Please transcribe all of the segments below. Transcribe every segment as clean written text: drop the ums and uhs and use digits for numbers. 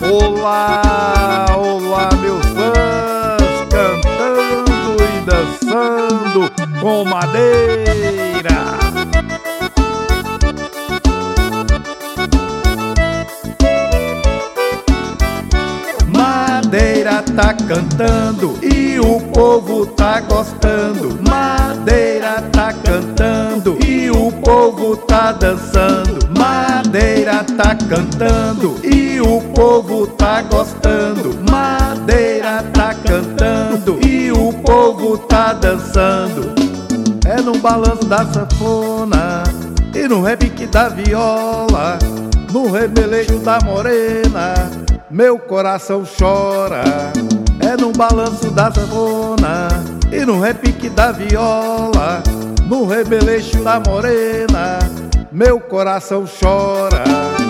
Olá, olá meus fãs, cantando e dançando com madeira. Madeira tá cantando e o povo tá gostando. Madeira tá cantando e o povo tá dançando. Madeira tá cantando e o povo tá gostando. Madeira tá cantando e o povo tá dançando. É no balanço da sanfona e no repique da viola, no rebelejo da morena, meu coração chora. É no balanço da sanfona e no repique da viola, no rebelejo da morena, meu coração chora.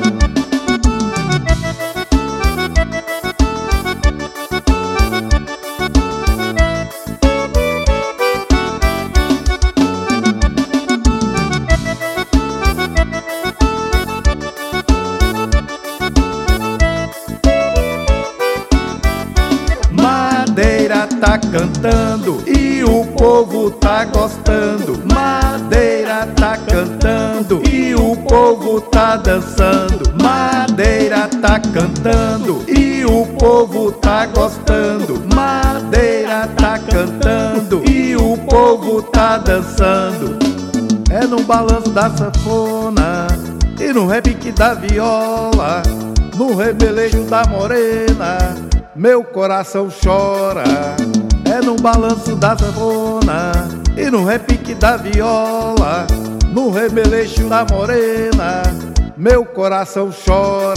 Madeira tá cantando e o povo tá gostando. Madeira tá cantando e o povo tá dançando. Madeira tá cantando e o povo tá gostando. Madeira tá cantando e o povo tá dançando. É no balanço da sanfona e no repique da viola, no rebelejo da morena, meu coração chora. É no balanço da sanfona e no repique da viola, no rebelejo da morena, meu coração chora.